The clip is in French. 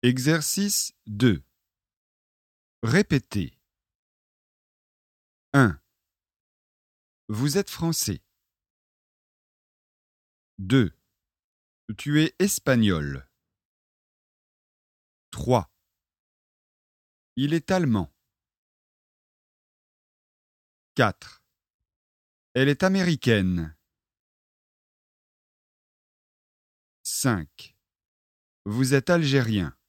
Exercice 2. Répétez. 1. Vous êtes français. 2. Tu es espagnol. 3. Il est allemand. 4. Elle est américaine. 5. Vous êtes algérien.